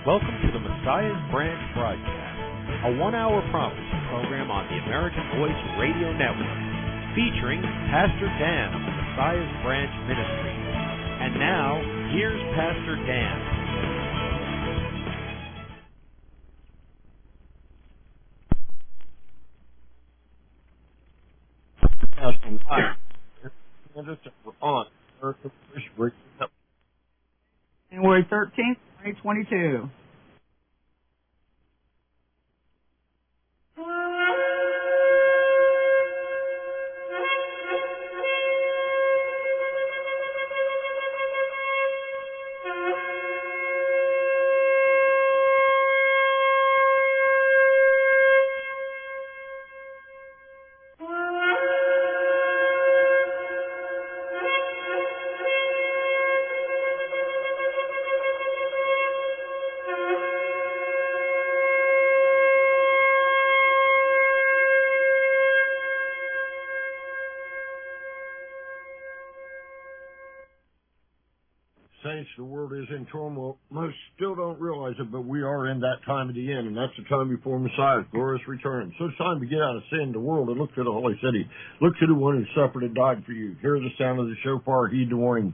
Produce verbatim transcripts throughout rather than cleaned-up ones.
Welcome to the Messiah's Branch broadcast, a one-hour prophecy program on the American Voice Radio Network, featuring Pastor Dan of the Messiah's Branch Ministry. And now, here's Pastor Dan. On January thirteenth, twenty twenty-two. Saints, the world is in turmoil. Most still don't realize it, but we are in that time of the end, and that's the time before Messiah's glorious return. So it's time to get out of sin, the world, and look to the holy city. Look to the one who suffered and died for you. Hear the sound of the shofar, heed the warning.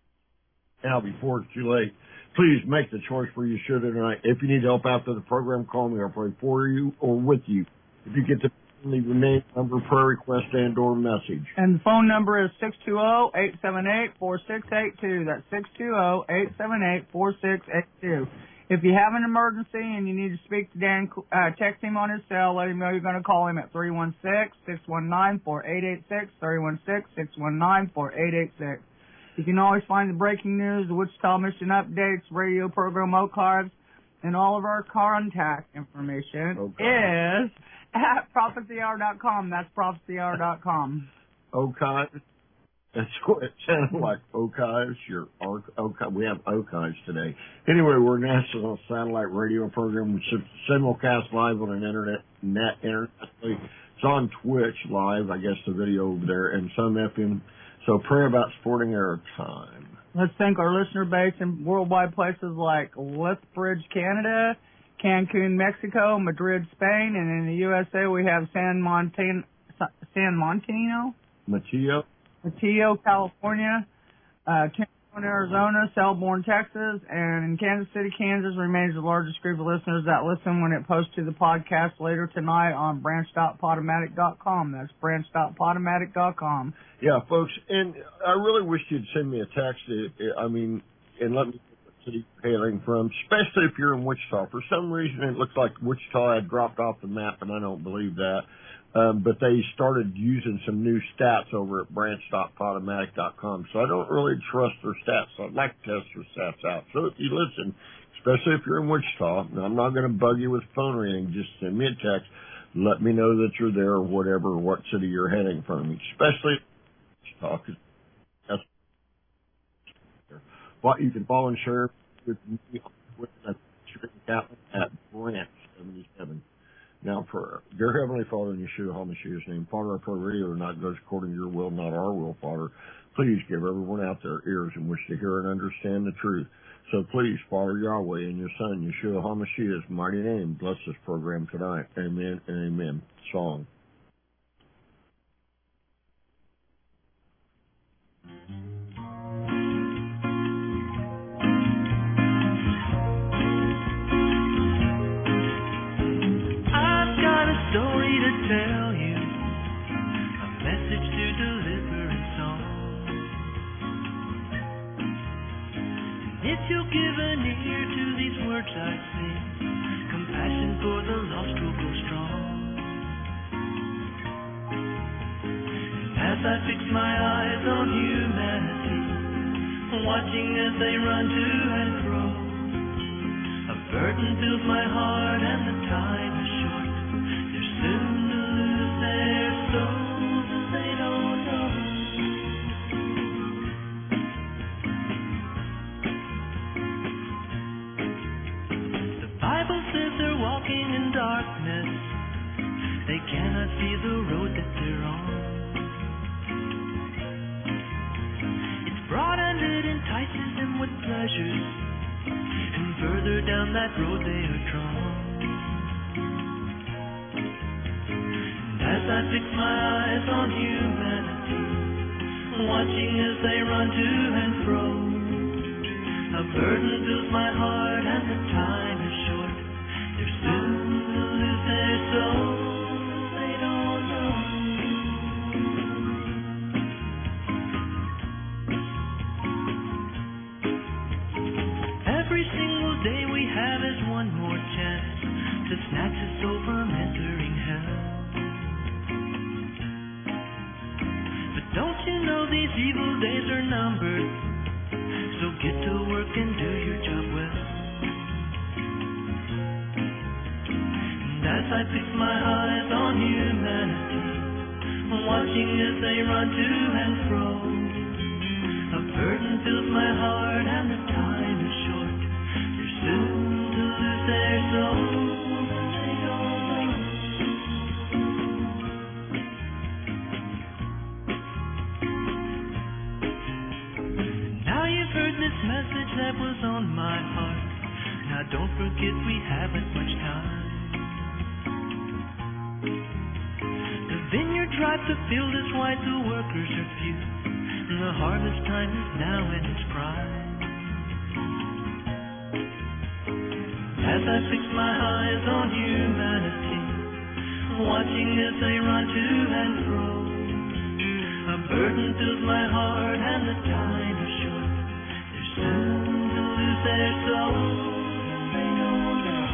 Now, before it's too late, please make the choice for Yeshua tonight. If you need help after the program, call me. I'll pray for you or with you. If you get to leave your name, number, prayer request, and or message. And the phone number is six two zero, eight seven eight, four six eight two. That's six two zero, eight seven eight, four six eight two. If you have an emergency and you need to speak to Dan, uh, text him on his cell. Let him know you're going to call him at three one six, six one nine, four eight eight six, three one six, six one nine, four eight eight six. You can always find the breaking news, the Wichita Mission updates, radio program archives, and all of our contact information okay. is at prophecy hour dot com. That's prophecy hour dot com. Okay. That's what it sounded like. Okay. Your okay. We have okay today. Anyway, we're a national satellite radio program which simulcast live on an internet net internationally. It's on Twitch live, I guess the video over there, and some F M. So pray about supporting our time. Let's thank our listener base in worldwide places like Lethbridge, Canada, Cancun, Mexico, Madrid, Spain, and in the U S A we have San Montan, San Montino, Mateo, Mateo, California, uh, Cancun, Arizona, Selborne, Texas, and in Kansas City, Kansas remains the largest group of listeners that listen when it posts to the podcast later tonight on branch dot podomatic dot com. That's branch dot podomatic dot com. Yeah, folks, and I really wish you'd send me a text. I mean, and let me know what city you're hailing from, especially if you're in Wichita. For some reason, it looks like Wichita had dropped off the map, and I don't believe that. Um, but they started using some new stats over at branch dot podomatic dot com, so I don't really trust their stats. So I'd like to test their stats out. So if you listen, especially if you're in Wichita, I'm not going to bug you with phone or anything. Just send me a text. Let me know that you're there or whatever, what city you're heading from, especially Wichita. That's what you can follow and share with me with at Branch seventy-seven. Now, prayer. Dear Heavenly Father, in Yeshua HaMashiach's name, Father, I pray radio not goes according to your will, not our will, Father. Please give everyone out there ears in which to hear and understand the truth. So please, Father Yahweh, in your Son, Yeshua HaMashiach's mighty name, bless this program tonight. Amen and amen. Song. Story to tell you, a message to deliver in song. And if you'll give an ear to these words I sing, compassion for the lost will grow strong. And as I fix my eyes on humanity, watching as they run to and fro, a burden fills my heart and the time is short. Soon to lose their souls as they don't know. The Bible says they're walking in darkness. They cannot see the road that they're on. It's broad and it entices them with pleasures, converting further down that road they are drawn. And as I fix my eyes on humanity, watching as they run to and fro, a burden fills my heart and the time is short. They're soon to lose their soul. They don't know. Every single day we have is one more chance to snatch us soul from entering hell. But don't you know these evil days are numbered? So get to work and do your job well. And as I fix my eyes on humanity, watching as they run to and fro, a burden fills my heart and the time is short. They're soon to lose their souls. They don't know. Now you've heard this message that was on my heart. Now don't forget we haven't much time. The vineyard ripe, the field is wide, the workers are few, and the harvest time is now in its prime. As I fix my eyes on humanity, watching as they run to and fro, a burden fills my heart and the time is short. They're soon to lose their souls. They don't know.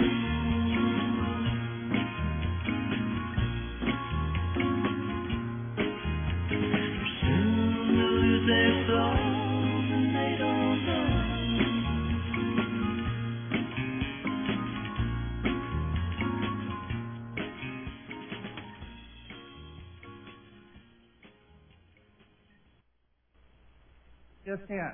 They're soon to lose their souls, and they don't know. Just hint.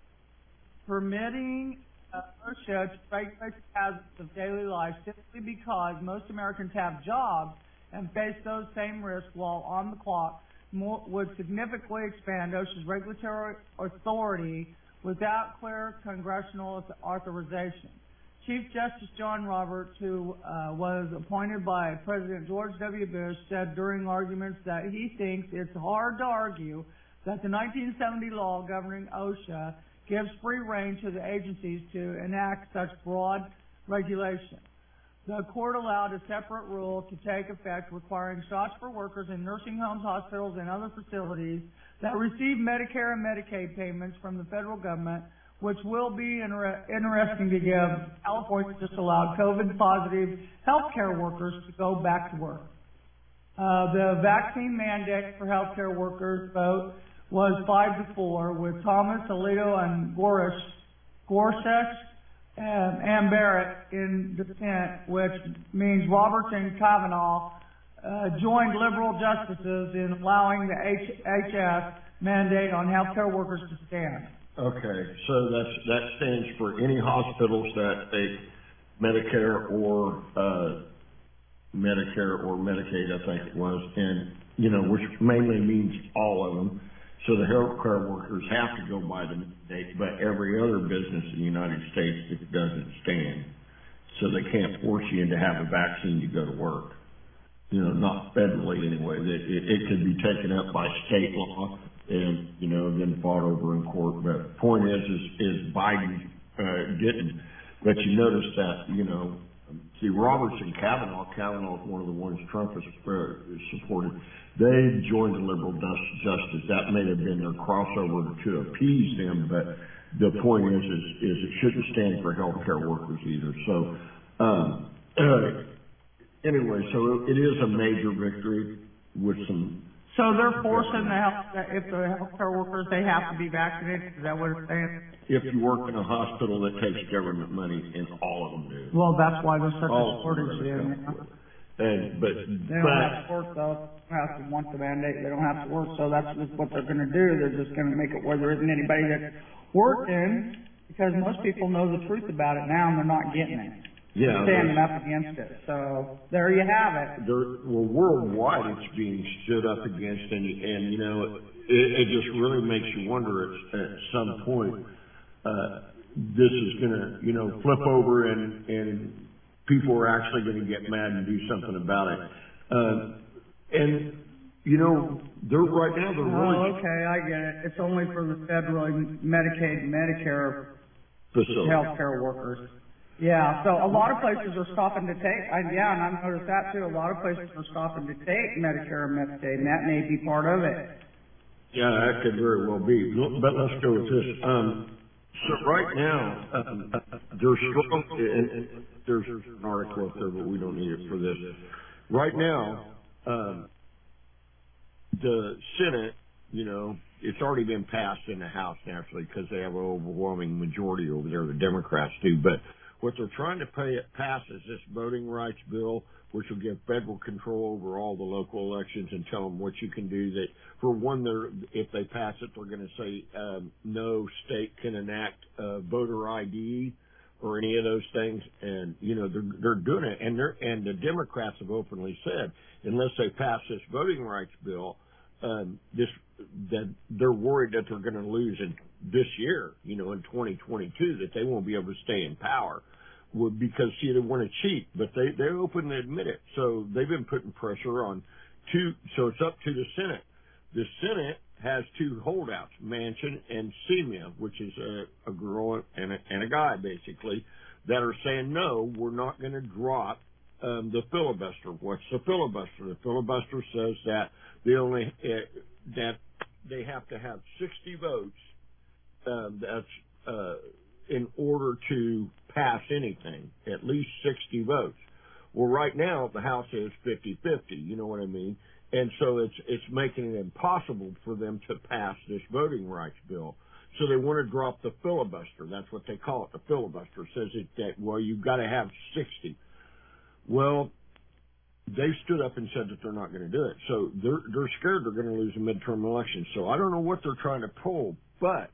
Permitting uh, OSHA to regulate the hazards of daily life simply because most Americans have jobs and face those same risks while on the clock more, would significantly expand OSHA's regulatory authority without clear congressional authorization. Chief Justice John Roberts, who uh, was appointed by President George W. Bush, said during arguments that he thinks it's hard to argue that the nineteen seventy law governing OSHA gives free rein to the agencies to enact such broad regulation. The court allowed a separate rule to take effect requiring shots for workers in nursing homes, hospitals, and other facilities that receive Medicare and Medicaid payments from the federal government, which will be inter- interesting to give. California just allowed COVID-positive healthcare workers to go back to work. Uh, the vaccine mandate for healthcare workers vote was five to four, with Thomas, Alito, and Gorsuch, Gorsuch um, and Barrett in dissent, which means Roberts and Kavanaugh uh, joined liberal justices in allowing the H S mandate on healthcare workers to stand. Okay, so that's, that stands for any hospitals that take Medicare or uh, Medicare or Medicaid, I think it was, and, you know, which mainly means all of them. So the healthcare workers have to go by the mandate, but every other business in the United States, it doesn't stand. So they can't force you into have a vaccine to go to work. You know, not federally anyway. It, it, it could be taken up by state law and, you know, then fought over in court. But the point is, is, is Biden uh, didn't. But you notice that, you know, see, Roberts and Kavanaugh, Kavanaugh is one of the ones Trump has uh, supported. They joined the liberal justice. That may have been their crossover to appease them, but the point is, is, is it shouldn't stand for healthcare workers either. So, um, uh, anyway, so it is a major victory with some. So they're forcing the health, if the healthcare workers, they have to be vaccinated. Is that what it's saying? If you work in a hospital that takes government money, and all of them do. Well, that's why there's such all a shortage there. And, but, They don't but, have to work though. They don't have to want the mandate. They don't have to work. So that's just what they're going to do. They're just going to make it where there isn't anybody that's working, because most people know the truth about it now and they're not getting it. yeah. Standing up against it. So there you have it. There, well, worldwide it's being stood up against, and, and you know, it, it just really makes you wonder at, at some point, uh, this is going to, you know, flip over and, and people are actually going to get mad and do something about it. Uh, and, you know, they're right now, they're really... Oh, okay, I get it. It's only for the federal Medicaid and Medicare facility. healthcare workers. Yeah, so a lot of places are stopping to take, I, yeah, and I've noticed that too. A lot of places are stopping to take Medicare and Medicaid, and that may be part of it. Yeah, that could very well be. But let's go with this. Um, so right now, um, there's strong, and, and there's an article up there, but we don't need it for this. Right now, um, the Senate, you know, it's already been passed in the House naturally because they have an overwhelming majority over there. The Democrats do, but what they're trying to pay, pass is this voting rights bill, which will give federal control over all the local elections and tell them what you can do. That for one, they're, if they pass it, they're going to say um, no state can enact uh, voter I D or any of those things, and you know they're they're doing it, and they're and the Democrats have openly said unless they pass this voting rights bill, um, this that they're worried that they're going to lose in this year, you know, in twenty twenty-two, that they won't be able to stay in power. Well, because, see, they want to cheat, but they, they openly admit it. So they've been putting pressure on two, so it's up to the Senate. The Senate has two holdouts, Manchin and Semia, which is a, a girl and a, and a guy, basically, that are saying, no, we're not going to drop um, the filibuster. What's the filibuster? The filibuster says that they only, uh, that they have to have sixty votes, um, that's, uh, in order to pass anything, at least sixty votes. Well, right now, the House is fifty-fifty, you know what I mean? And so it's it's making it impossible for them to pass this voting rights bill. So they want to drop the filibuster. That's what they call it, the filibuster. It says it that, well, you've got to have sixty. Well, they stood up and said that they're not going to do it. So they're, they're scared they're going to lose the midterm election. So I don't know what they're trying to pull, but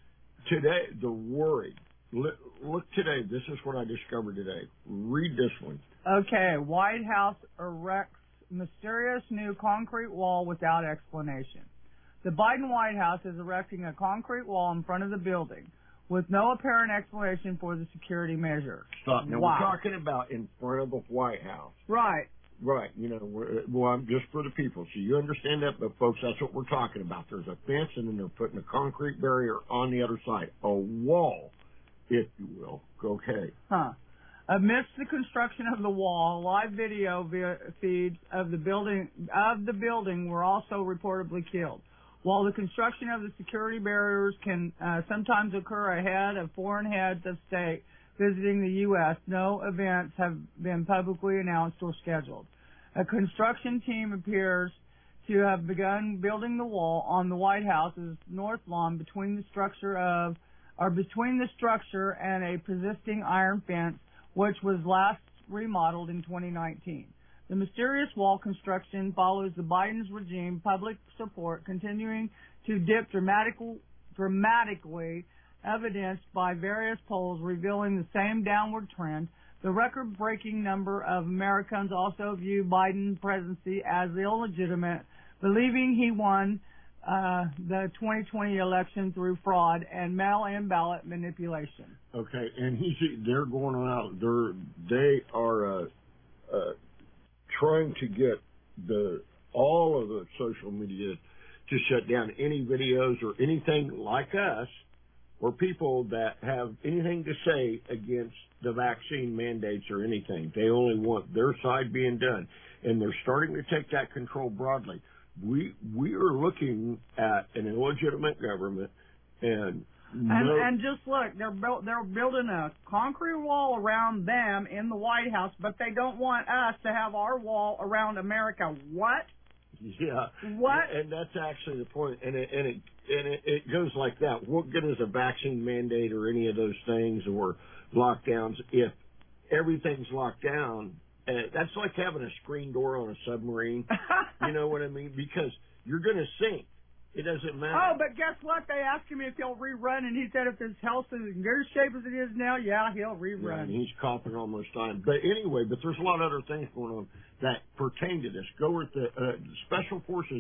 today, they're worried. Look today, this is what I discovered today. Read this one. Okay, White House erects mysterious new concrete wall without explanation. The Biden White House is erecting a concrete wall in front of the building with no apparent explanation for the security measure. Stop. Now, wow. We're talking about in front of the White House. Right. Right. You know, we're, well, I'm just for the people. So you understand that, but folks, that's what we're talking about. There's a fence, and then they're putting a concrete barrier on the other side, a wall, if you will. Okay. Huh. Amidst the construction of the wall, live video via feeds of the building of the building were also reportedly killed. While the construction of the security barriers can uh, sometimes occur ahead of foreign heads of state visiting the U S, no events have been publicly announced or scheduled. A construction team appears to have begun building the wall on the White House's north lawn between the structure of, or between the structure and a persisting iron fence, which was last remodeled in twenty nineteen. The mysterious wall construction follows the Biden's regime public support continuing to dip dramatically, dramatically evidenced by various polls revealing the same downward trend. The record-breaking number of Americans also view Biden's presidency as illegitimate, believing he won uh, the twenty twenty election through fraud and mail-in ballot manipulation. Okay, and he's they're going out. They're they are uh, uh, trying to get the all of the social media to shut down any videos or anything like us, or people that have anything to say against the vaccine mandates or anything. They only want their side being done. And they're starting to take that control broadly. We we are looking at an illegitimate government, and no, and, and just look, they're built, they're building a concrete wall around them in the White House, but they don't want us to have our wall around America. What? Yeah. What? And, and that's actually the point. And it, and it and it, it goes like that. What good is a vaccine mandate or any of those things or lockdowns if everything's locked down? Uh, that's like having a screen door on a submarine. You know what I mean? Because you're going to sink. It doesn't matter. Oh, but guess what? They asked him if he'll rerun, and he said if his health is in good shape as it is now, yeah, he'll rerun. Yeah, and he's coughing almost time. But anyway, but there's a lot of other things going on that pertain to this. Go with the uh, special forces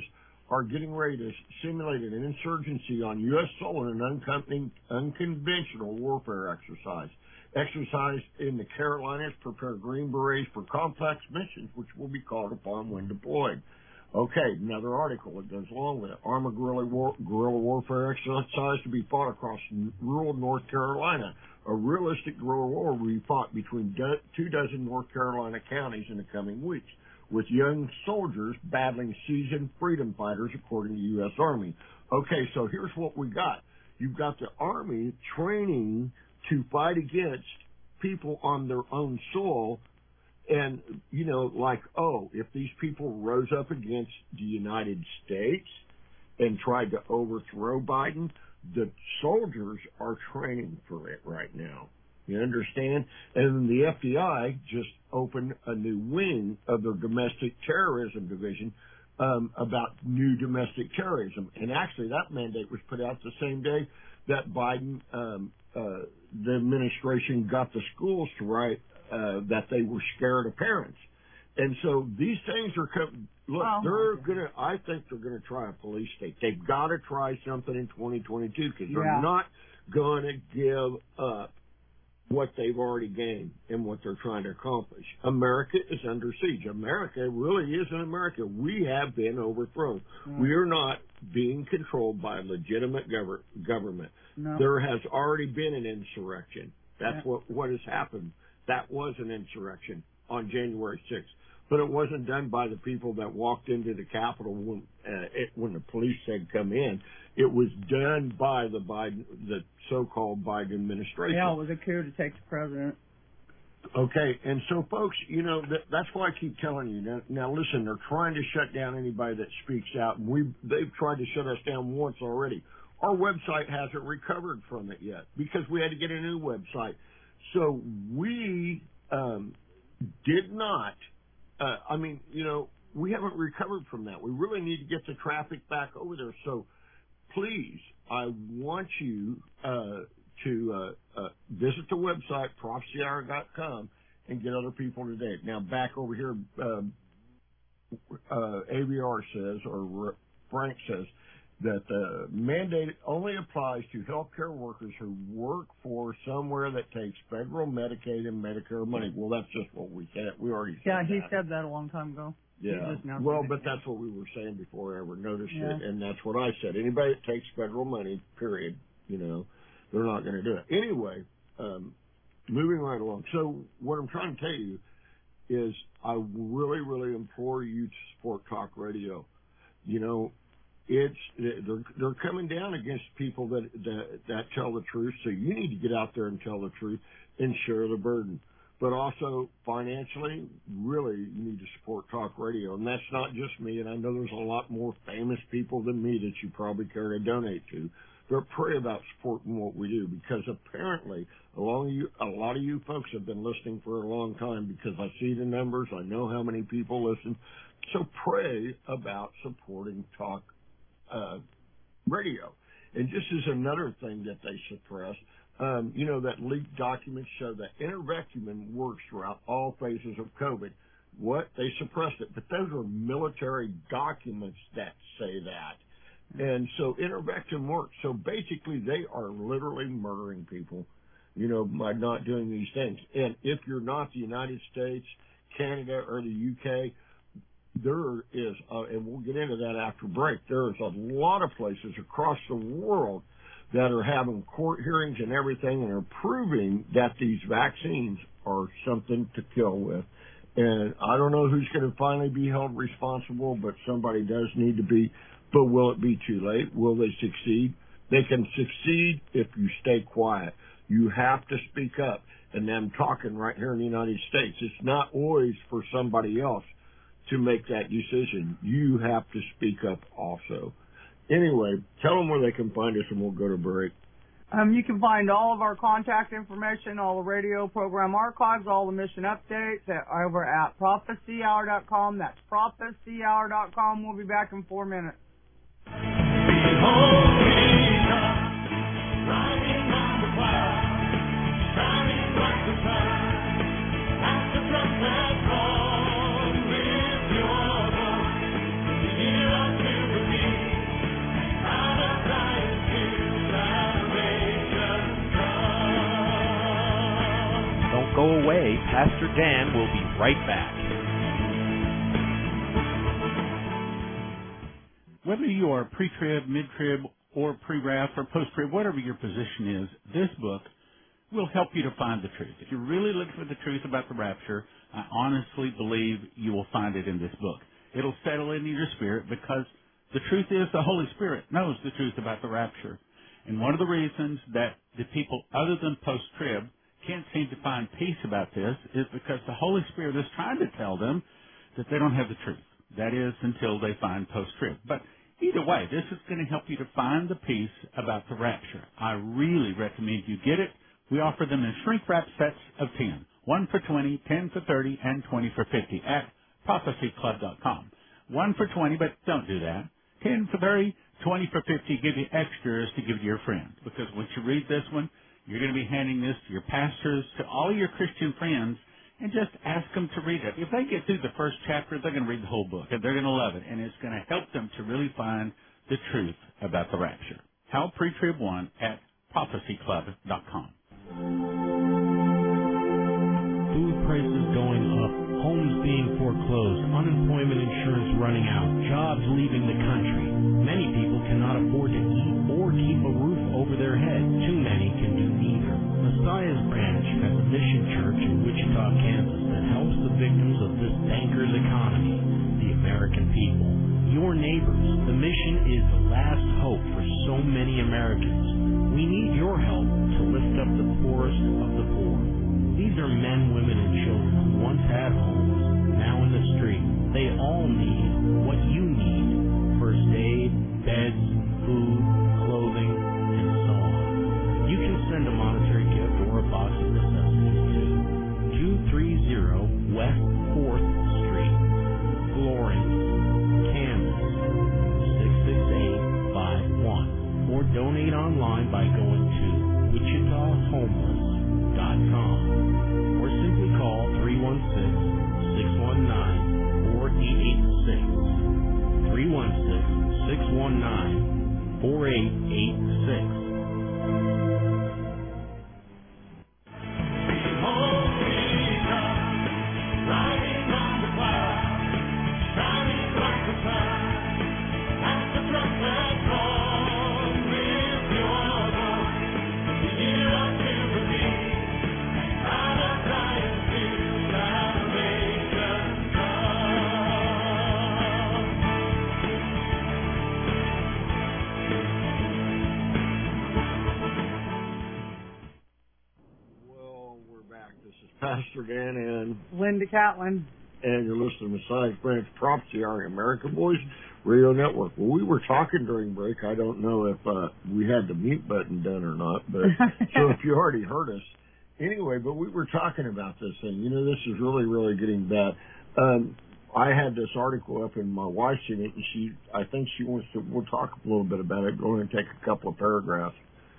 are getting ready to simulate an insurgency on U S soil in an uncon- unconventional warfare exercise. Exercise in the Carolinas prepare Green Berets for complex missions which will be called upon when deployed. Okay, another article that goes along with it. Armored guerrilla, war, guerrilla warfare exercise to be fought across rural North Carolina. A realistic guerrilla war will be fought between do- two dozen North Carolina counties in the coming weeks, with young soldiers battling seasoned freedom fighters, according to the U S Army. Okay, so here's what we got. You've got the Army training to fight against people on their own soil. And, you know, like, oh, if these people rose up against the United States and tried to overthrow Biden, the soldiers are training for it right now. You understand? And the F B I just opened a new wing of their domestic terrorism division um, about new domestic terrorism. And actually, that mandate was put out the same day that Biden, um, uh, the administration got the schools to write Uh, that they were scared of parents. And so these things are, co- look, oh, they're going to, I think they're going to try a police state. They've got to try something in twenty twenty-two because yeah. they're not going to give up what they've already gained and what they're trying to accomplish. America is under siege. America really isn't America. We have been overthrown. Mm. We are not being controlled by a legitimate gov- government. No. There has already been an insurrection. That's yeah. what, what has happened. That was an insurrection on January sixth, but it wasn't done by the people that walked into the Capitol when uh, it, when the police said come in. It was done by the Biden, the so-called Biden administration. Yeah, it was a coup to take the president. Okay, and so folks, you know that, that's why I keep telling you. Now, now, listen, they're trying to shut down anybody that speaks out. We they've tried to shut us down once already. Our website hasn't recovered from it yet because we had to get a new website. So we um, did not, uh, I mean, you know, we haven't recovered from that. We really need to get the traffic back over there. So please, I want you uh, to uh, uh, visit the website, prophecy hour dot com, and get other people today. Now, back over here, uh, uh, A B R says, or Frank says, that the mandate only applies to healthcare workers who work for somewhere that takes federal Medicaid and Medicare money. Well, that's just what we said. We already said Yeah, he that. said that a long time ago. Yeah. Well, but that's what we were saying before I ever noticed yeah. it, and that's what I said. Anybody that takes federal money, period, you know, they're not going to do it. Anyway, um, moving right along. So what I'm trying to tell you is I really, really implore you to support talk radio. You know, It's they're they're coming down against people that, that that tell the truth. So you need to get out there and tell the truth and share the burden. But also financially, really, you need to support talk radio, and that's not just me. And I know there's a lot more famous people than me that you probably care to donate to. But pray about supporting what we do because apparently, a lot of you, a lot of you folks have been listening for a long time because I see the numbers. I know how many people listen. So pray about supporting talk Uh, radio. And just as another thing that they suppress, um, you know, that leaked documents show that ivermectin works throughout all phases of COVID. What? They suppressed it. But those are military documents that say that. And so ivermectin works. So basically they are literally murdering people, you know, by not doing these things. And if you're not the United States, Canada, or the U K, there is, uh, and we'll get into that after break, there is a lot of places across the world that are having court hearings and everything and are proving that these vaccines are something to kill with. And I don't know who's going to finally be held responsible, but somebody does need to be. But will it be too late? Will they succeed? They can succeed if you stay quiet. You have to speak up. And I'm talking right here in the United States. It's not always for somebody else to make that decision. You have to speak up also. Anyway, tell them where they can find us and we'll go to break. Um, you can find all of our contact information, all the radio program archives, all the mission updates at, over at prophecy hour dot com. That's prophecy hour dot com. We'll be back in four minutes. Behold, he comes, riding on the cloud, shining like the sun, at the trumpet call. Your voice, hear us to the away. Pastor Dan will be right back. Whether you are pre-trib, mid-trib, or pre-wrath, or post-trib, whatever your position is, this book will help you to find the truth. If you're really looking for the truth about the rapture, I honestly believe you will find it in this book. It'll settle into your spirit because the truth is the Holy Spirit knows the truth about the rapture. And one of the reasons that the people other than post-trib can't seem to find peace about this is because the Holy Spirit is trying to tell them that they don't have the truth. That is, until they find post-trib. But either way, this is going to help you to find the peace about the rapture. I really recommend you get it. We offer them in shrink-wrap sets of ten. One for twenty, ten for thirty, and twenty for fifty at prophecy club dot com. One for twenty, but don't do that. ten for thirty, twenty for fifty, give you extras to give to your friends. Because once you read this one, you're going to be handing this to your pastors, to all your Christian friends, and just ask them to read it. If they get through the first chapter, they're going to read the whole book, and they're going to love it, and it's going to help them to really find the truth about the rapture. Hal Pre-Trib one at prophecy club dot com. Food prices going up, homes being foreclosed, unemployment insurance running out, jobs leaving the country. Many people cannot afford to eat or keep a roof over their head. Too many can do neither. Messiah's Branch has a mission church in Wichita, Kansas that helps the victims of this banker's economy, the American people. Your neighbors. The mission is the last hope for so many Americans. We need your help to lift up the poorest of the poor. These are men, women, and children who once had homes, now in the street. They all need what you need. First aid, beds, food, clothing, and so on. You can send a monetary gift or a box of necessities to two thirty West fourth Street, Florence, Kansas, six six eight five one. Or donate online by going to wichita homeless dot com or simply call three one six, six one nine, four eight eight six, three one six, six one nine, four eight eight six. Pastor Dan and Linda Catlin. And you're listening to Messiah's Branch Prophecy on the American Voice Radio Network. Well, we were talking during break. I don't know if uh, we had the mute button done or not, but so if you already heard us. Anyway, but we were talking about this, and, you know, this is really, really getting bad. Um, I had this article up, and my wife's in it, and she, I think she wants to, we'll talk a little bit about it. Go ahead and take a couple of paragraphs.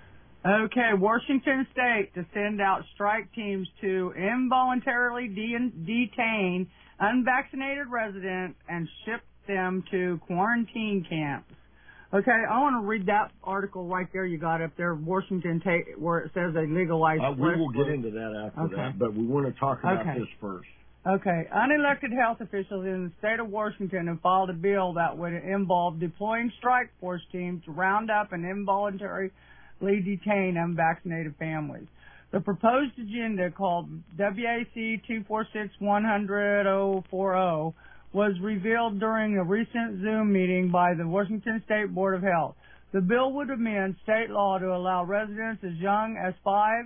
Okay, Washington State to send out strike teams to involuntarily de- detain unvaccinated residents and ship them to quarantine camps. Okay, I want to read that article right there you got up there, Washington State, where it says they legalized. Uh, we will get into that after okay. that, but we want to talk about okay. this first. Okay, unelected health officials in the state of Washington have filed a bill that would involve deploying strike force teams to round up and involuntarily detain unvaccinated families. The proposed agenda, called W A C two four six one hundred oh forty, was revealed during a recent Zoom meeting by the Washington State Board of Health. The bill would amend state law to allow residents as young as five,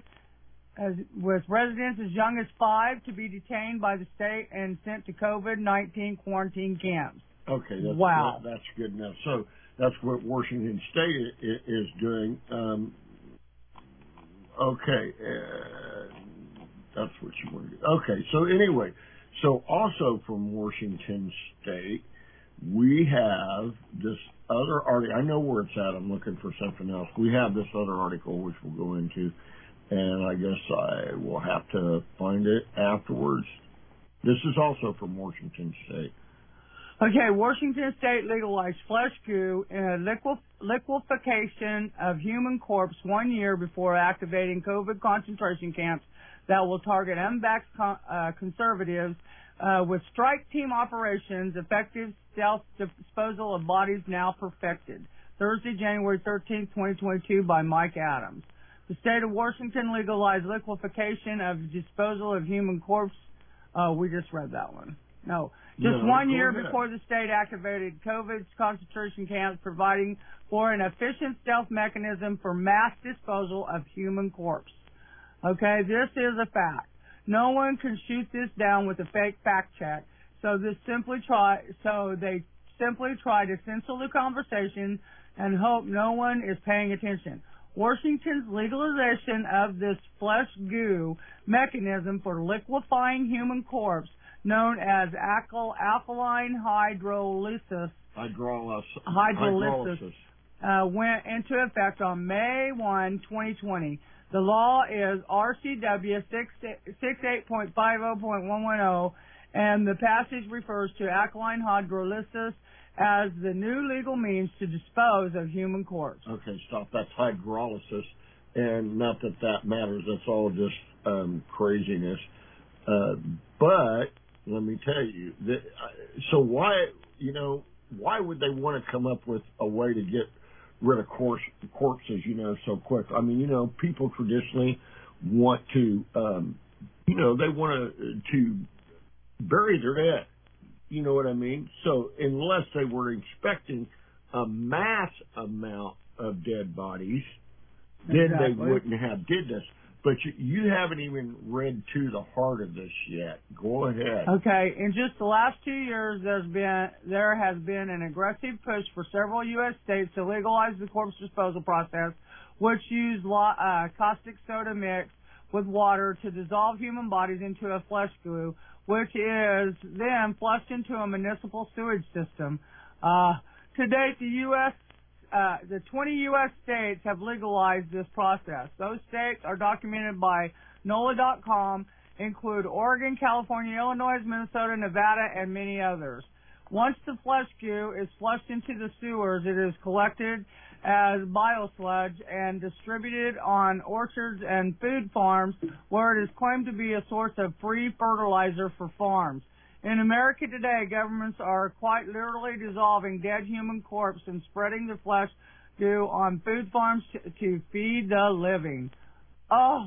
as with residents as young as five, to be detained by the state and sent to COVID nineteen quarantine camps. Okay, that's, wow, that, that's good enough. So that's what Washington State is doing. Um, okay, uh, that's what you want to do. Okay, so anyway, so also from Washington State, we have this other article. I know where it's at. I'm looking for something else. We have this other article, which we'll go into, and I guess I will have to find it afterwards. This is also from Washington State. Okay, Washington State legalized flesh goo and liquef- liquefaction of human corpse one year before activating COVID concentration camps that will target unvaxxed con- uh, conservatives uh, with strike team operations, effective stealth disposal of bodies now perfected. Thursday, January thirteenth, twenty twenty-two, by Mike Adams. The state of Washington legalized liquefaction of disposal of human corpse. Uh, we just read that one. No. Just no, one year ahead. before the state activated COVID's concentration camps, providing for an efficient stealth mechanism for mass disposal of human corpse. Okay, this is a fact. No one can shoot this down with a fake fact check. So this simply try. So they simply try to censor the conversation and hope no one is paying attention. Washington's legalization of this flesh goo mechanism for liquefying human corpse, known as alkal- alkaline hydrolysis, Hydrolysis. hydrolysis, uh, went into effect on May first, twenty twenty. The law is R C W sixty-eight point fifty point one ten, and the passage refers to alkaline hydrolysis as the new legal means to dispose of human corpse. Okay, stop. That's hydrolysis, and not that that matters. That's all just um, craziness. Uh, but let me tell you, that, so why, you know, why would they want to come up with a way to get rid of corpse, corpses, you know, so quick? I mean, you know, people traditionally want to, um, you know, they want to to bury their dead. You know what I mean? So unless they were expecting a mass amount of dead bodies, then Exactly. they wouldn't have did this. But you, you haven't even read to the heart of this yet. Go ahead. Okay, in just the last two years, there's been there has been an aggressive push for several U S states to legalize the corpse disposal process, which use lo- uh, caustic soda mix with water to dissolve human bodies into a flesh glue, which is then flushed into a municipal sewage system. Uh, to date, the U S Uh, the twenty U S states have legalized this process. Those states are documented by N O L A dot com, include Oregon, California, Illinois, Minnesota, Nevada, and many others. Once the flesh goo is flushed into the sewers, it is collected as biosludge and distributed on orchards and food farms, where it is claimed to be a source of free fertilizer for farms. In America today, governments are quite literally dissolving dead human corpse and spreading the flesh goo on food farms to, to feed the living. Oh,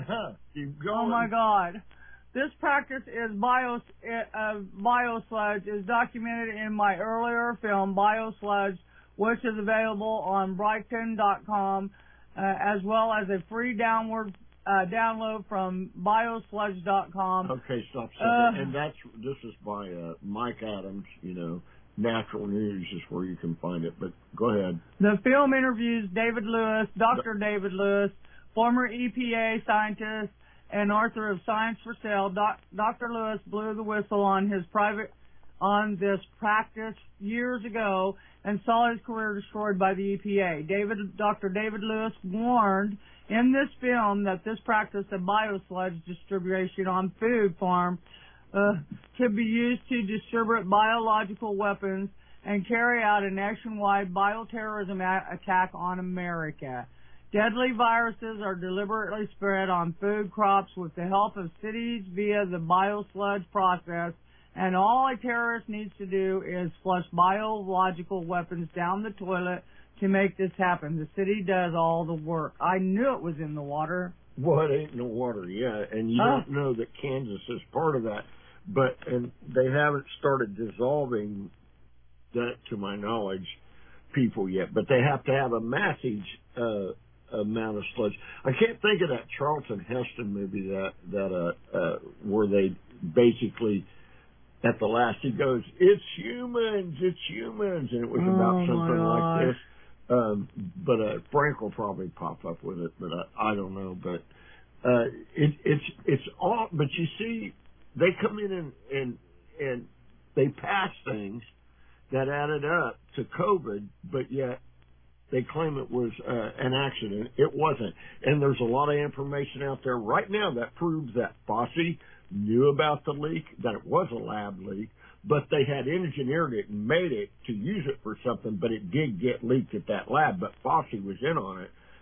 Keep going. oh my God. This practice is bio, uh, biosludge is documented in my earlier film, Biosludge, which is available on Brighton dot com, uh, as well as a free downward Uh, download from biosludge dot com. Okay, stop. So Uh, and that's this is by uh, Mike Adams. You know, Natural News is where you can find it. But go ahead. The film interviews David Lewis, Doctor David Lewis, former E P A scientist and author of Science for Sale. Doc, Doctor Lewis blew the whistle on his private on this practice years ago and saw his career destroyed by the E P A. David, Doctor David Lewis warned in this film that this practice of biosludge distribution on food farms uh, could be used to distribute biological weapons and carry out a nationwide bioterrorism a- attack on America. Deadly viruses are deliberately spread on food crops with the help of cities via the biosludge process, and all a terrorist needs to do is flush biological weapons down the toilet to make this happen. The city does all the work. I knew it was in the water. Well, it ain't in the water, yeah, and you Huh? don't know that Kansas is part of that. But and they haven't started dissolving that, to my knowledge, people yet. But they have to have a massive uh, amount of sludge. I can't think of that Charlton Heston movie that that uh, uh, where they basically at the last he goes, "It's humans, it's humans," and it was Oh, about my something like gosh. this. Um, but uh, Frank will probably pop up with it, but I, I don't know. But uh, it, it's it's all. But you see, they come in and and and they pass things that added up to COVID, but yet they claim it was uh, an accident. It wasn't. And there's a lot of information out there right now that proves that Fossey knew about the leak, that it was a lab leak, but they had engineered it and made it to use it for something, but it did get leaked at that lab, but Fossey was in on it.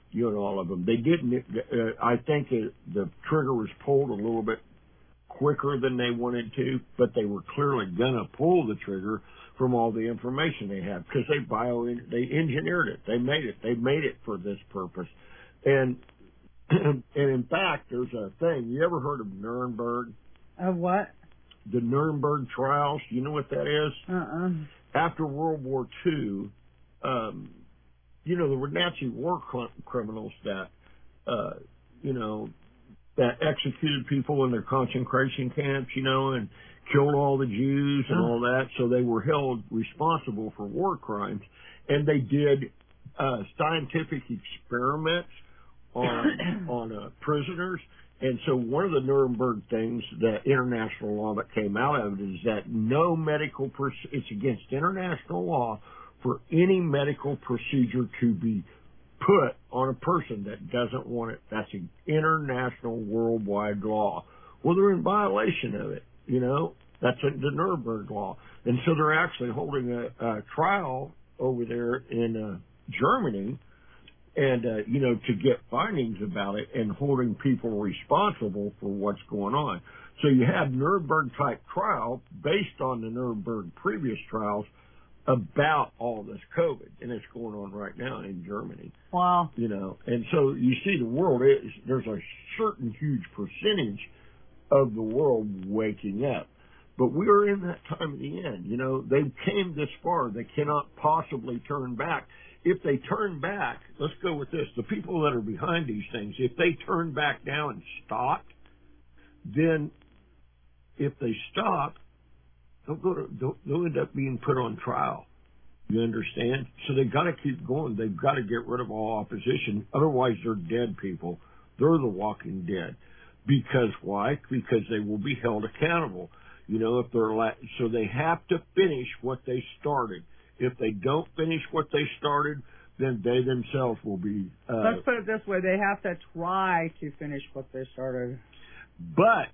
you know, all of them. They didn't. Uh, I think it, the trigger was pulled a little bit quicker than they wanted to, but they were clearly gonna pull the trigger from all the information they had because they bio they engineered it. They made it. They made it for this purpose. And and in fact, there's a thing. You ever heard of Nuremberg? Of what? The Nuremberg trials. You know what that is? Uh-uh. After World War Two, um, you know, there were Nazi war cl- criminals that, uh, you know, that executed people in their concentration camps, you know, and killed all the Jews and all that. So they were held responsible for war crimes. And they did uh, scientific experiments on on uh, prisoners. And so one of the Nuremberg things, the international law that came out of it, is that no medical, pr- it's against international law for any medical procedure to be put on a person that doesn't want it. That's an international worldwide law. Well, they're in violation of it, you know. That's a, the Nuremberg law. And so they're actually holding a, a trial over there in uh, Germany and, uh, you know, to get findings about it and holding people responsible for what's going on. So you have Nuremberg-type trial based on the Nuremberg previous trials about all this COVID, and it's going on right now in Germany. Wow. You know, and so you see the world is, there's a certain huge percentage of the world waking up. But we are in that time of the end. You know, they came this far. They cannot possibly turn back. If they turn back, let's go with this. The people that are behind these things, if they turn back now and stop, then if they stop, they'll go to, they'll, they'll end up being put on trial. You understand? So they've got to keep going. They've got to get rid of all opposition. Otherwise, they're dead people. They're the walking dead. Because why? Because they will be held accountable. You know, if they're la- so they have to finish what they started. If they don't finish what they started, then they themselves will be. Uh, Let's put it this way: they have to try to finish what they started. But,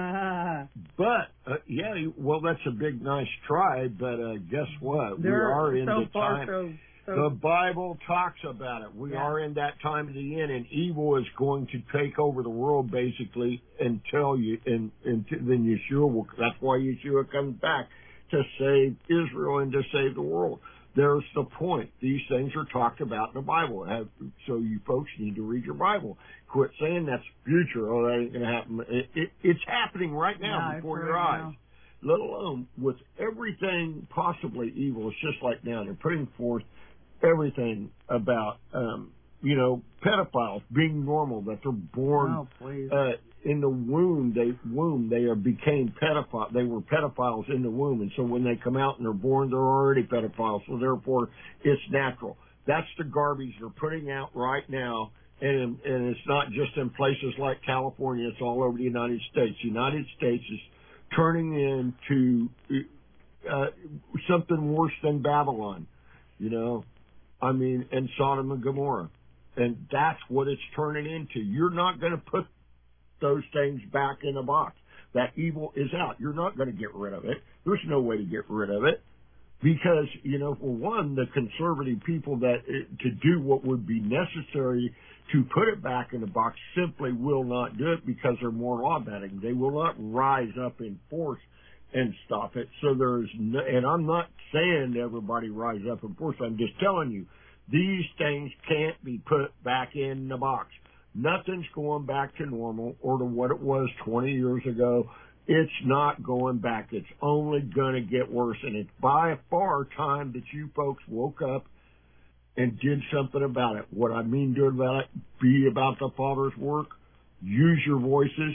but uh, yeah, well, that's a big, nice try. But uh, guess what? They're we are in so the far, time. so, so The Bible talks about it. We yeah. are in that time of the end, and evil is going to take over the world basically until you, and, and then Yeshua will. That's why Yeshua comes back to save Israel and to save the world. There's the point. These things are talked about in the Bible. Have, so you folks need to read your Bible. Quit saying that's future. Oh, that ain't going to happen. It, it, it's happening right now yeah, before your right eyes. Now. Let alone with everything possibly evil. It's just like now they're putting forth everything about, um, you know, pedophiles being normal, that they're born oh, please. uh, in the womb. They womb they are became pedophiles. They were pedophiles in the womb, and so when they come out and they're born, they're already pedophiles. So therefore, it's natural. That's the garbage they're putting out right now, and and it's not just in places like California. It's all over the United States. The United States is turning into uh, something worse than Babylon. You know, I mean, and Sodom and Gomorrah. And that's what it's turning into. You're not going to put those things back in a box. That evil is out. You're not going to get rid of it. There's no way to get rid of it. Because, you know, for one, the conservative people that to do what would be necessary to put it back in the box simply will not do it because they're more law-abiding. They will not rise up in force and stop it. So there's no, and I'm not saying everybody rise up in force. I'm just telling you, these things can't be put back in the box. Nothing's going back to normal or to what it was twenty years ago. It's not going back. It's only going to get worse. And it's by far time that you folks woke up and did something about it. What I mean do about it, be about the Father's work. Use your voices.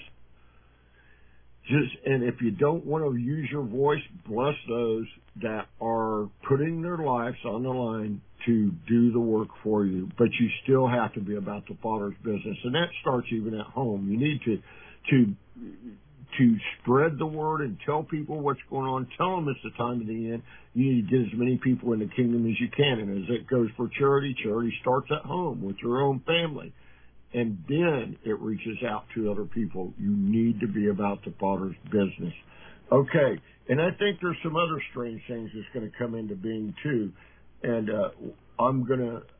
Just, and if you don't want to use your voice, bless those that are putting their lives on the line to do the work for you. But you still have to be about the Father's business. And that starts even at home. You need to, to, to spread the word and tell people what's going on. Tell them it's the time of the end. You need to get as many people in the kingdom as you can. And as it goes for charity, charity starts at home with your own family. And then it reaches out to other people. You need to be about the Father's business. Okay. And I think there's some other strange things that's going to come into being too. And uh, I'm going to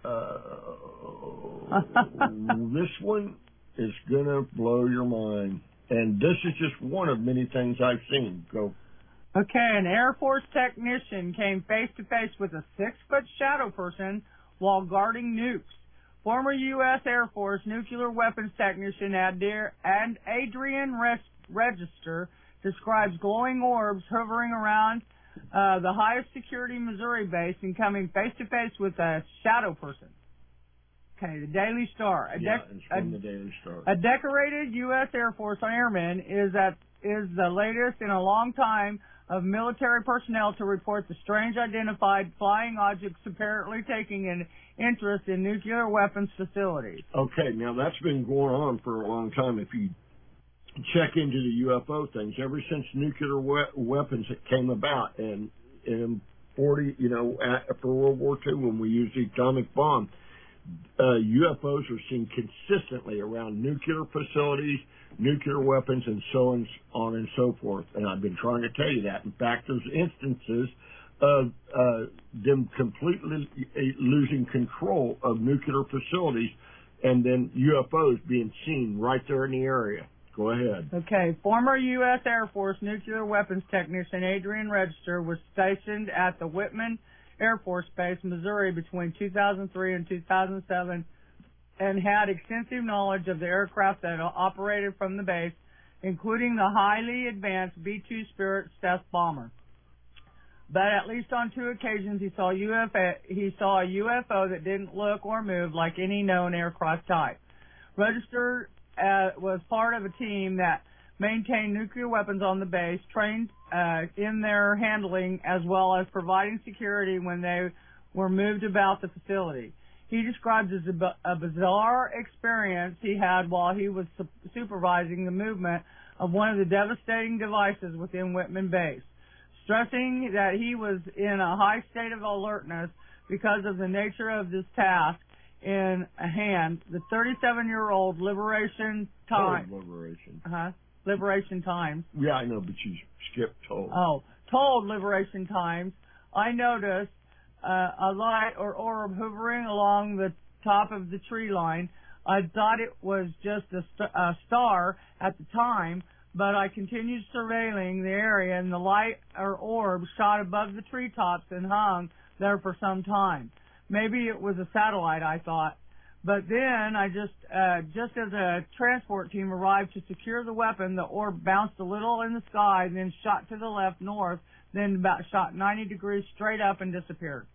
Uh, this one is going to blow your mind. And this is just one of many things I've seen. Go. Okay, an Air Force technician came face to face with a six-foot shadow person while guarding nukes. Former U S Air Force nuclear weapons technician Adair and Adrian Register describes glowing orbs hovering around uh, the highest security Missouri base and coming face to face with a shadow person. Okay, the Daily Star. A yeah, dec- it's from a, the Daily Star. A decorated U S Air Force airman is at is the latest in a long time of military personnel to report the strange identified flying objects apparently taking an interest in nuclear weapons facilities. Okay, now that's been going on for a long time. If you check into the U F O things, ever since nuclear we- weapons came about, and in forty, you know, after World War Two, when we used the atomic bomb, uh, U F Os are seen consistently around nuclear facilities, nuclear weapons, and so on, on and so forth. And I've been trying to tell you that. In fact, there's instances of uh, them completely losing control of nuclear facilities and then U F Os being seen right there in the area. Go ahead. Okay. Former U S Air Force nuclear weapons technician Adrian Register was stationed at the Whitman Air Force Base, Missouri, between two thousand three and two thousand seven, and had extensive knowledge of the aircraft that operated from the base, including the highly advanced B two Spirit stealth bomber. But at least on two occasions he saw U F O, he saw a U F O that didn't look or move like any known aircraft type. Register uh, was part of a team that maintained nuclear weapons on the base, trained uh, in their handling as well as providing security when they were moved about the facility. He describes as a, a bizarre experience he had while he was su- supervising the movement of one of the devastating devices within Whitman Base, stressing that he was in a high state of alertness because of the nature of this task in hand. The thirty-seven-year-old Liberation Times. Oh, Liberation. Uh-huh. Liberation Times. Yeah, I know, but you skipped told. Oh, told Liberation Times, I noticed uh, a light or orb hovering along the top of the tree line. I thought it was just a, st- a star at the time, but I continued surveilling the area, and the light or orb shot above the treetops and hung there for some time. Maybe it was a satellite, I thought. But then I just, uh, just as a transport team arrived to secure the weapon, the orb bounced a little in the sky, then shot to the left north, then about shot ninety degrees straight up and disappeared.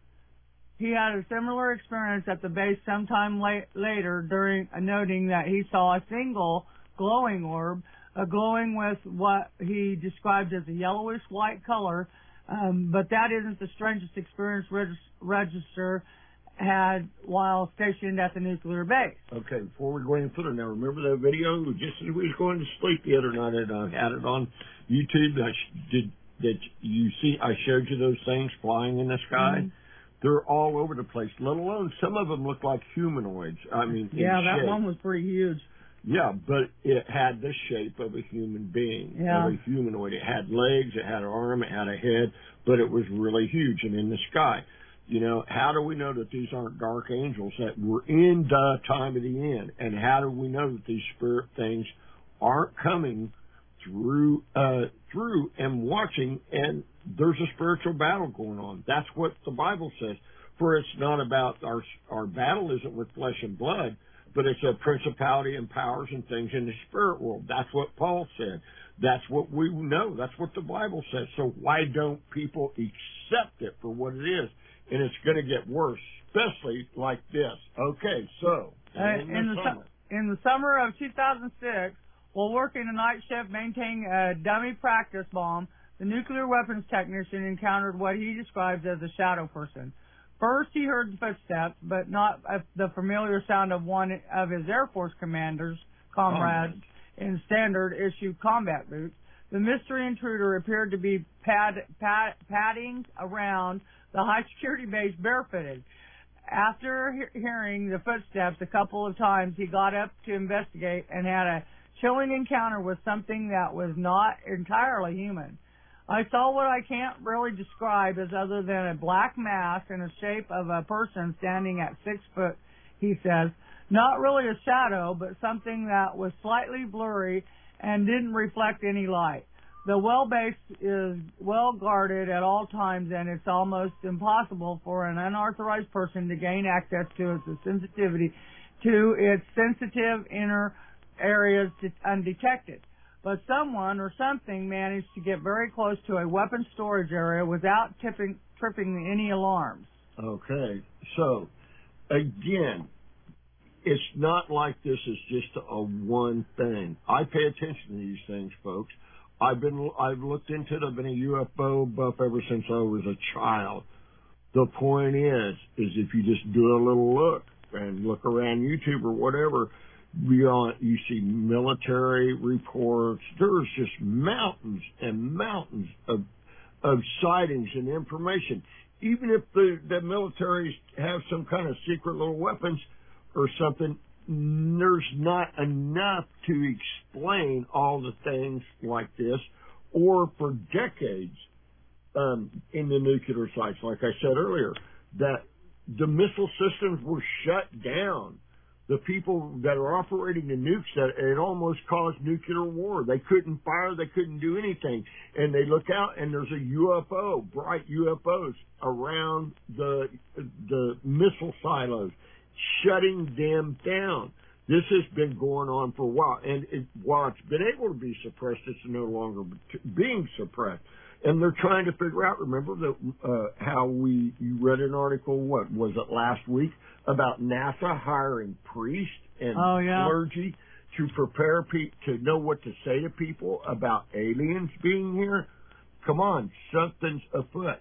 He had a similar experience at the base sometime late, later, during uh, noting that he saw a single glowing orb, uh, glowing with what he described as a yellowish white color. Um, but that isn't the strangest experience Reg- Register had while stationed at the nuclear base. Okay, before we go any further, now remember that video just as we was going to sleep the other night, and I had it on YouTube. I did that you see? I showed you those things flying in the sky. Mm-hmm. They're all over the place. Let alone some of them look like humanoids. I mean, yeah, that shape. one was pretty huge. Yeah, but it had the shape of a human being, yeah. of a humanoid. It had legs, it had an arm, it had a head, but it was really huge and in the sky. You know, how do we know that these aren't dark angels that were in the time of the end? And how do we know that these spirit things aren't coming through, uh, through and watching, and there's a spiritual battle going on? That's what the Bible says. For it's not about our, our battle isn't with flesh and blood, but it's a principality and powers and things in the spirit world. That's what Paul said. That's what we know. That's what the Bible says. So why don't people accept it for what it is? And it's going to get worse, especially like this. Okay, so uh, in, in the the summer. Su- in the summer of two thousand six, while working a night shift maintaining a dummy practice bomb, the nuclear weapons technician encountered what he described as a shadow person. First, he heard footsteps, but not uh, the familiar sound of one of his Air Force commanders, comrades, oh, in standard issue combat boots. The mystery intruder appeared to be pad, pad, padding around the high security base barefooted. After he- hearing the footsteps a couple of times, he got up to investigate and had a chilling encounter with something that was not entirely human. I saw what I can't really describe as other than a black mass in the shape of a person standing at six foot, he says. Not really a shadow, but something that was slightly blurry and didn't reflect any light. The well base is well guarded at all times, and it's almost impossible for an unauthorized person to gain access to its sensitivity to its sensitive inner areas to, undetected. But someone or something managed to get very close to a weapons storage area without tipping, tripping any alarms. Okay, so again, it's not like this is just a one thing. I pay attention to these things, folks. I've been, I've looked into it. I've been a U F O buff ever since I was a child. The point is, is if you just do a little look and look around YouTube or whatever, beyond, you see military reports. There's just mountains and mountains of, of sightings and information. Even if the, the militaries have some kind of secret little weapons or something, there's not enough to explain all the things like this, or for decades um, in the nuclear sites, like I said earlier, that the missile systems were shut down. The people that are operating the nukes, that it almost caused nuclear war. They couldn't fire, they couldn't do anything. And they look out and there's a U F O, bright U F Os around the the missile silos, shutting them down. This has been going on for a while, and it, while it's been able to be suppressed, it's no longer being suppressed. And they're trying to figure out, remember that, uh, how we, you read an article, what, was it last week, about NASA hiring priests and oh, yeah. clergy to prepare people, to know what to say to people about aliens being here? Come on, something's afoot.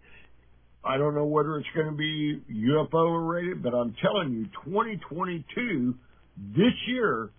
I don't know whether it's going to be U F O related, but I'm telling you, twenty twenty-two, this year,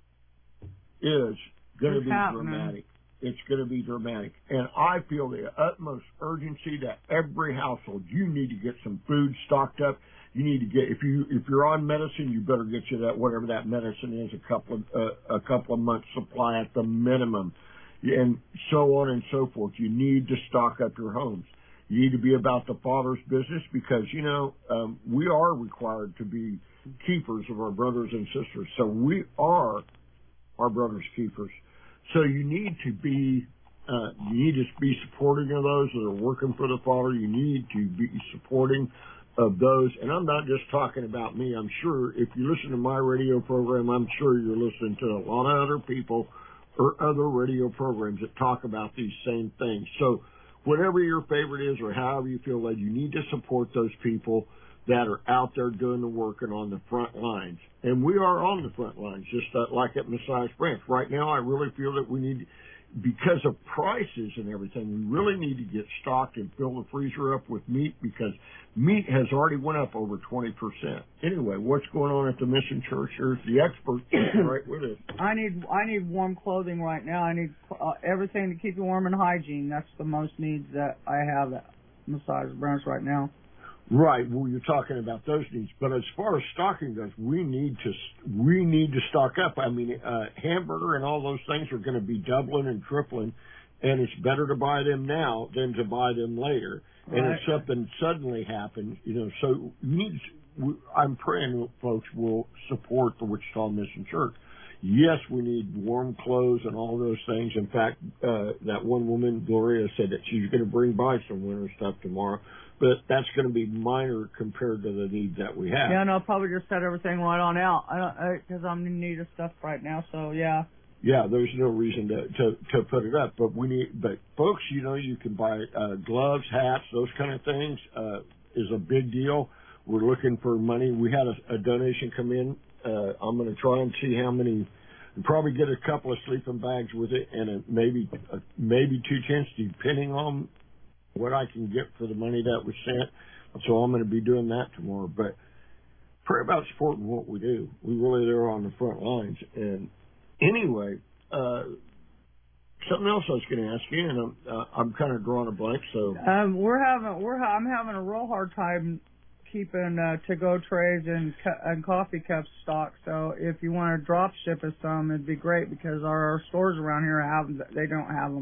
is going to be happening. dramatic. It's going to be dramatic. And I feel the utmost urgency that every household, you need to get some food stocked up. You need to get, if you, if you're on medicine, you better get you that, whatever that medicine is, a couple of, uh, a couple of months supply at the minimum, and so on and so forth. You need to stock up your homes. You need to be about the Father's business, because, you know, um, we are required to be keepers of our brothers and sisters. So we are our brothers' keepers. So you need to be, uh, you need to be supporting of those that are working for the Father. You need to be supporting of those. And I'm not just talking about me. I'm sure if you listen to my radio program, I'm sure you're listening to a lot of other people or other radio programs that talk about these same things. So whatever your favorite is or however you feel led, you need to support those people that are out there doing the work and on the front lines. And we are on the front lines, just uh, like at Messiah's Branch. Right now, I really feel that we need, because of prices and everything, we really need to get stocked and fill the freezer up with meat, because meat has already went up over twenty percent. Anyway, what's going on at the Mission Church? Here's the expert right with it. I need I need warm clothing right now. I need uh, everything to keep you warm and hygiene. That's the most needs that I have at Messiah's Branch right now. Right. Well, you're talking about those needs, but as far as stocking goes, we need to we need to stock up. I mean, uh, hamburger and all those things are going to be doubling and tripling, and it's better to buy them now than to buy them later. Right. And if something suddenly happens, you know, so you need. I'm praying that folks will support the Wichita Mission Church. Yes, we need warm clothes and all those things. In fact, uh, that one woman, Gloria, said that she's going to bring by some winter stuff tomorrow. But that's going to be minor compared to the need that we have. Yeah, no, I'll probably just set everything right on out. I don't, because I'm in need of stuff right now. So yeah. Yeah, there's no reason to, to to put it up. But we need, but folks, you know, you can buy uh, gloves, hats, those kind of things. Uh, is a big deal. We're looking for money. We had a, a donation come in. Uh, I'm going to try and see how many. And probably get a couple of sleeping bags with it, and a, maybe a, maybe two tents, depending on what I can get for the money that was sent. So I'm going to be doing that tomorrow. But pray about supporting what we do. We really are on the front lines. And anyway, uh, something else I was going to ask you, and I'm, uh, I'm kind of drawing a blank. So um, we're having we're I'm having a real hard time keeping uh, to-go trays and cu- and coffee cups stocked. So if you want to drop ship us some, it'd be great, because our, our stores around here have they don't have them.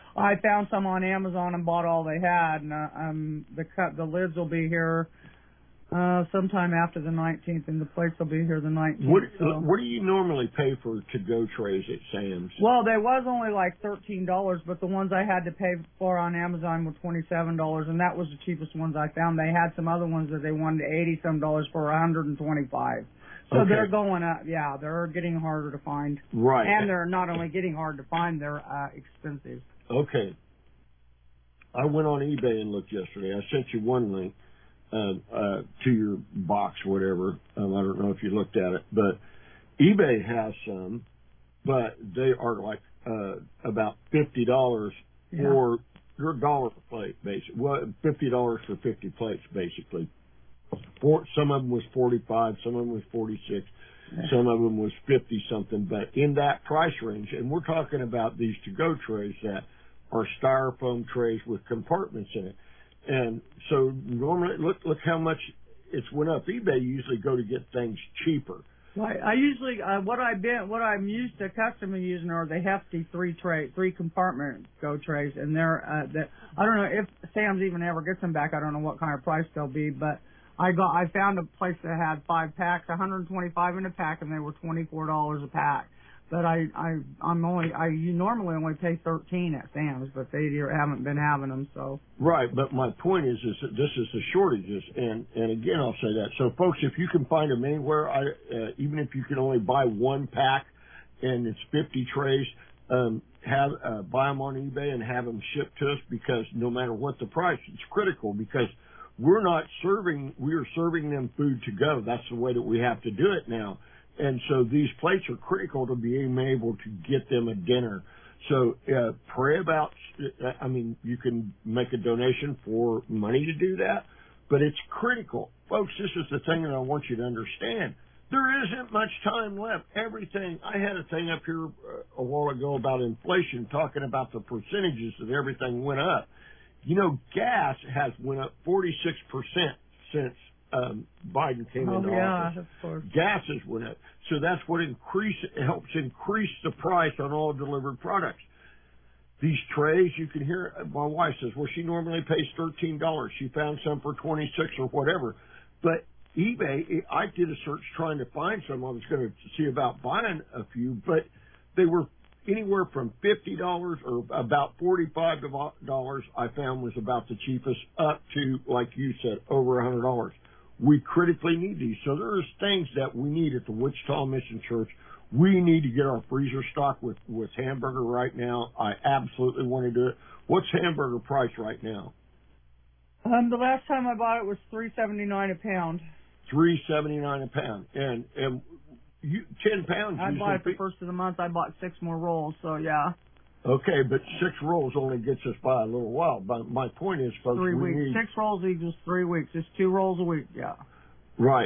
I found some on Amazon and bought all they had, and uh, um, the cut the lids will be here uh, sometime after the nineteenth, and the plates will be here the nineteenth. What so. What do you normally pay for to-go trays at Sam's? Well, they was only like thirteen dollars, but the ones I had to pay for on Amazon were twenty-seven dollars, and that was the cheapest ones I found. They had some other ones that they wanted eighty some dollars for one hundred twenty-five. So okay. they're going up. Yeah, they're getting harder to find. Right. And they're not only getting hard to find, they're uh, expensive. Okay. I went on eBay and looked yesterday. I sent you one link uh, uh, to your box, whatever. Um, I don't know if you looked at it, but eBay has some, but they are like uh, about fifty dollars Yeah. for your dollar a plate, basically. Well, fifty dollars for fifty plates, basically. For, some of them was forty-five, some of them was forty-six, some of them was fifty something. But in that price range, and we're talking about these to-go trays that are styrofoam trays with compartments in it. And so normally, look look how much it's went up. eBay usually go to get things cheaper. Well, I usually uh, what I've been what I'm used to customly using are the hefty three tray three compartment go trays, and they're uh, that I don't know if Sam's even ever gets them back. I don't know what kind of price they'll be, but I got I found a place that had five packs, one hundred twenty-five in a pack, and they were twenty-four dollars a pack. But I I I'm only I you normally only pay thirteen at Sam's, but they haven't been having them. So right. But my point is is that this is the shortages, and and again I'll say that. So folks, if you can find them anywhere, I, uh, even if you can only buy one pack, and it's fifty trays, um, have uh, buy them on eBay and have them shipped to us, because no matter what the price, it's critical, because we're not serving we are serving them food to go. That's the way that we have to do it now. And so these plates are critical to being able to get them a dinner. So uh, pray about, I mean, you can make a donation for money to do that, but it's critical. Folks, this is the thing that I want you to understand. There isn't much time left. Everything, I had a thing up here a while ago about inflation, talking about the percentages that everything went up. You know, gas has went up forty-six percent since Um, Biden came oh, into yeah, office. of course. Gases went up. So that's what increase, helps increase the price on all delivered products. These trays, you can hear, my wife says, well, she normally pays thirteen dollars. She found some for twenty-six or whatever. But eBay, I did a search trying to find some. I was going to see about buying a few, but they were anywhere from fifty dollars or about forty-five dollars I found was about the cheapest, up to, like you said, over one hundred dollars. We critically need these. So there's things that we need at the Wichita Mission Church. We need to get our freezer stocked with, with hamburger right now. I absolutely want to do it. What's hamburger price right now? Um, the last time I bought it was three seventy-nine a pound. three seventy-nine a pound. And, and you, ten pounds. I bought it the first of the month. I bought six more rolls, so yeah. Okay, but six rolls only gets us by a little while. But my point is, folks, three we weeks. need... Six rolls equals three weeks. It's two rolls a week, yeah. Right.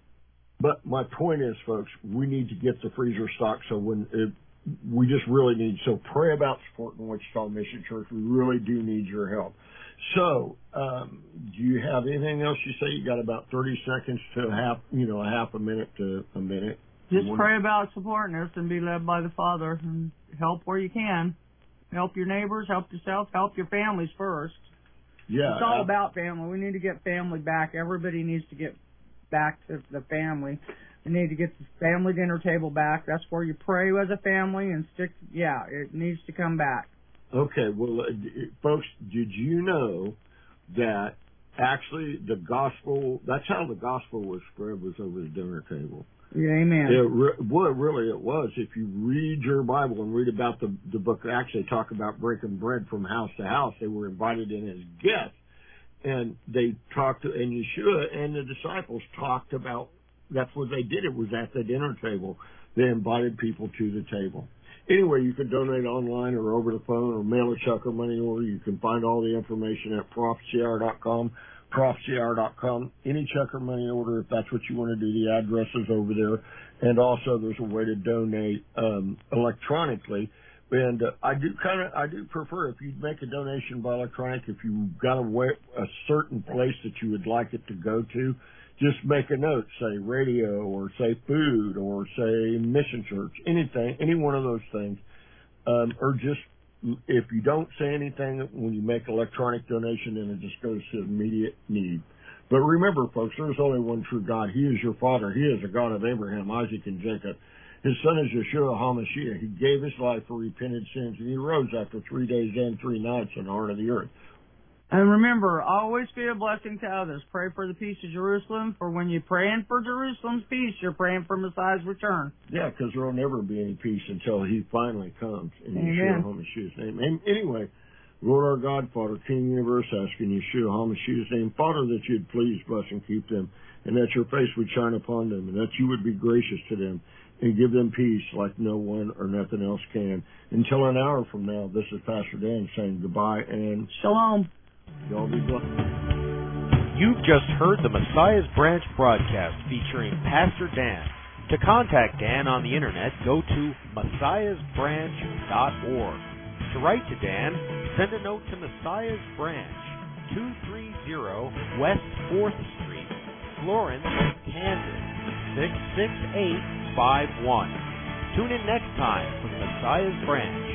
But my point is, folks, we need to get the freezer stocked. So when it, we just really need, so pray about supporting Wichita Mission Church. We really do need your help. So, um, do you have anything else you say? You got about thirty seconds to a half, you know, a half a minute to a minute. Just pray about supporting us and be led by the Father, and help where you can. Help your neighbors, help yourself, help your families first. Yeah. It's all about family. We need to get family back. Everybody needs to get back to the family. We need to get the family dinner table back. That's where you pray as a family and stick. Yeah, it needs to come back. Okay. Well, uh, folks, did you know that actually the gospel, that's how the gospel was spread, was over the dinner table? Yeah, amen. It re- well, really it was. If you read your Bible and read about the the book, they actually talk about breaking bread from house to house. They were invited in as guests, and they talked to, and Yeshua and the disciples talked about, that's what they did. It was at the dinner table. They invited people to the table. Anyway, you can donate online or over the phone or mail a check or money order. You can find all the information at prophecy hour dot com. prophecy hour dot com. Any check or money order, if that's what you want to do, the address is over there. And also there's a way to donate um, electronically. And uh, I do kind of, I do prefer if you make a donation by electronic, if you've got a, way, a certain place that you would like it to go to, just make a note, say radio or say food or say mission church, anything, any one of those things. Um, or just if you don't say anything when you make electronic donation, then it just goes to immediate need. But remember, folks, there's only one true God. He is your Father. He is the God of Abraham, Isaac, and Jacob. His son is Yeshua HaMashiach. He gave his life for repented sins, and he rose after three days and three nights on the heart of the earth. And remember, always be a blessing to others. Pray for the peace of Jerusalem, for when you're praying for Jerusalem's peace, you're praying for Messiah's return. Yeah, because there will never be any peace until he finally comes in Amen. Yeshua HaMashiach's name. And anyway, Lord our God, Father, King Universe, ask in Yeshua HaMashiach's name, Father, that you'd please bless and keep them, and that your face would shine upon them, and that you would be gracious to them, and give them peace like no one or nothing else can. Until an hour from now, this is Pastor Dan saying goodbye and Shalom. y'all be blessed. You've just heard the Messiah's Branch broadcast featuring Pastor Dan. To contact Dan on the internet, go to messiahs branch dot org. To write to Dan, send a note to Messiah's Branch, two thirty West fourth Street, Florence, Kansas, six six eight five one. Tune in next time for the Messiah's Branch.